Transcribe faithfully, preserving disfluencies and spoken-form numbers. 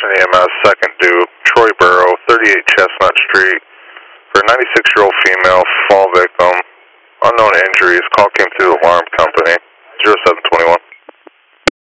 Washington E M S, second due, Troy Borough, thirty-eight Chestnut Street, for a ninety-six-year-old female, fall victim, unknown injuries. Call came through the alarm company, zero seven twenty-one.